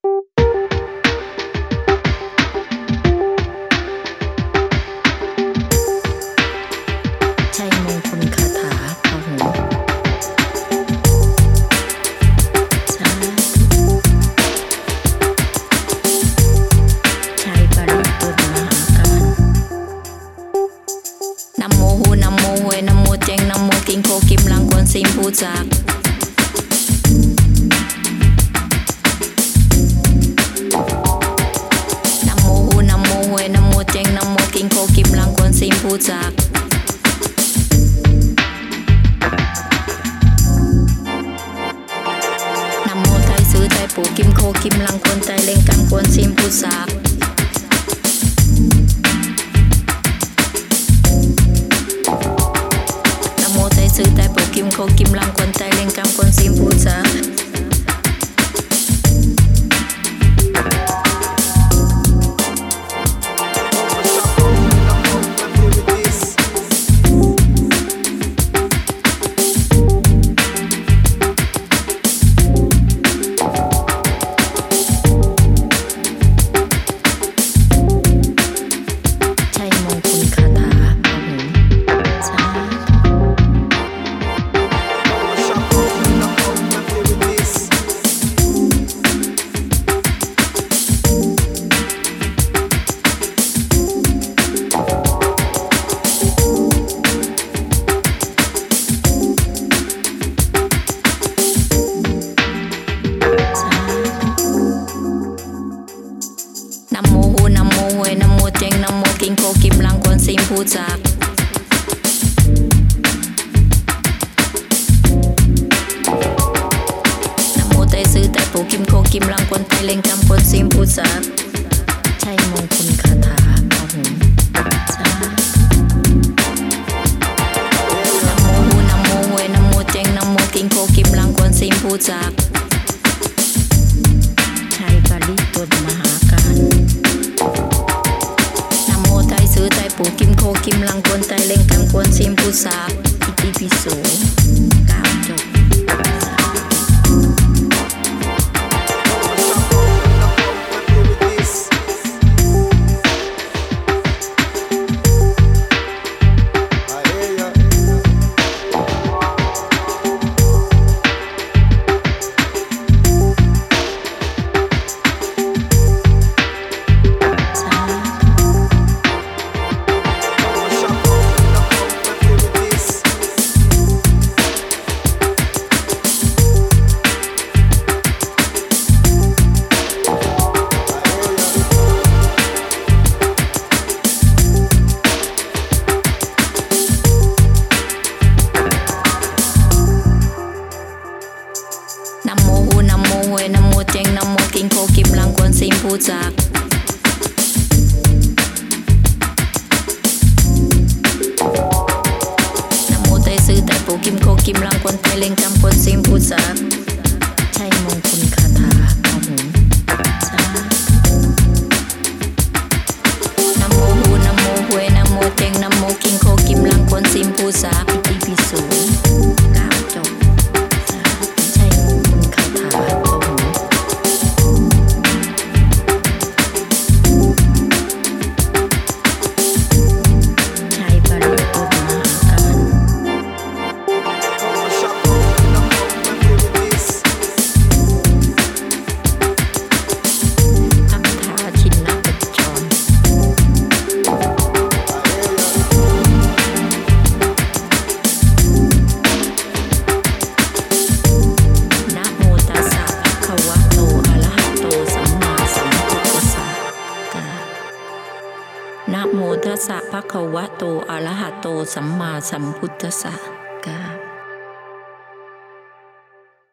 ชัยมงคลคาถาพหุสาธุชัยปริตุลมหาการนะโมหูนะโมเวนะโมเจงนะโมกิงโคกิมลังกวนซิมผู้จักนะโมหูนะโมเวนะโมเจงนะโมกิงโคกิมลังกวนซิมผู้จักปู่กิมโคกิมลังกวนใจเล็งกังกวนซิมผู้สักนะโมไตซื้อไตปู่กิมโคกิมลังกวนใจเล็งกังกวนซิมผู้สักนะโมหูนะโมเวนะโมเจงนะโมกิงโคกิมลังกวนซิมผู้จักนะโมไตซื้อไตปู่กิมโคกิมลังกวนไตเล็งกังกวนซิมผู้จักชัยมงคลคาถาพหุสาธุนะโมหูนะโมเวนะโมเจงนะโมกิงโคกิมลังกวนซิมผู้จักชัยปริตุลมหาการนะโมไตซื้อไตปู่กิมโคกิมลังกวนไตเล็งกังกวนซิมผู้สักอิติปิโสกล่าวจบนะโมหูนะโมเวนะโมเจงนะโมกิงโคกิมลังกวนซิมผู้จักนะโมไตซื้อไตปู่กิมโคกิมลังกวนไตเล็งกังกวนซิมผู้จักชัยมงคลคาถาพหุสาธุนะโมหูนะโมเวนะโมเจงนะโมกิงโคกิมลังกวนซิมผู้จักอิติปิโสกล่าวจบนะโมตัสสะภะคะวะโตอะระหะโตสัมมาสัมพุทธัสสะ